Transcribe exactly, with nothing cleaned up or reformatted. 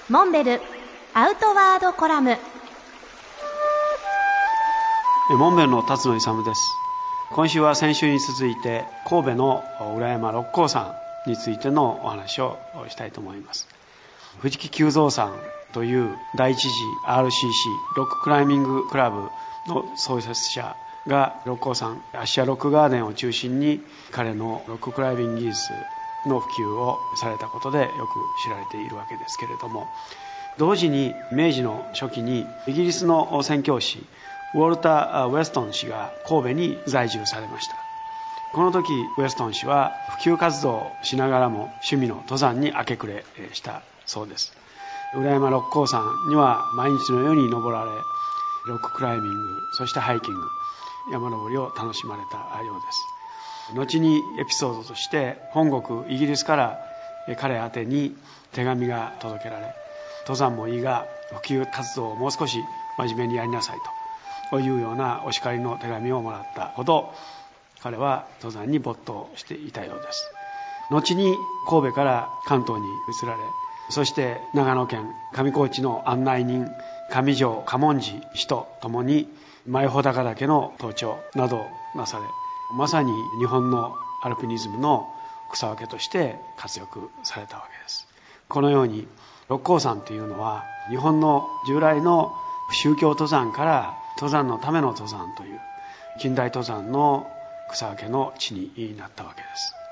モンベルアウトワードコラム。 モンベルの辰野勇です。今週は先週に続いて神戸の裏山六甲山についてのお話をしたいと思います。藤木久蔵さんという第一次 アールシーシー ロッククライミングクラブの創設者が六甲山アッシャーロックガーデンを中心に彼のロッククライミング技術の普及をされたことでよく知られているわけですけれども、同時に明治の初期にイギリスの宣教師ウォルター・ウェストン氏が神戸に在住されました。この時ウェストン氏は普及活動をしながらも趣味の登山に明け暮れしたそうです。裏山六甲山には毎日のように登られ、ロッククライミング、そしてハイキング、山登りを楽しまれたようです。後にエピソードとして本国イギリスから彼宛てに手紙が届けられ、登山もいいが普及活動をもう少し真面目にやりなさいというようなお叱りの手紙をもらったほど彼は登山に没頭していたようです。後に神戸から関東に移られ、そして長野県上高地の案内人上条嘉門次氏と共に前穂高岳の登頂などなされ、まさに日本のアルピニズムの草分けとして活躍されたわけです。このように六甲山というのは日本の従来の宗教登山から登山のための登山という近代登山の草分けの地になったわけです。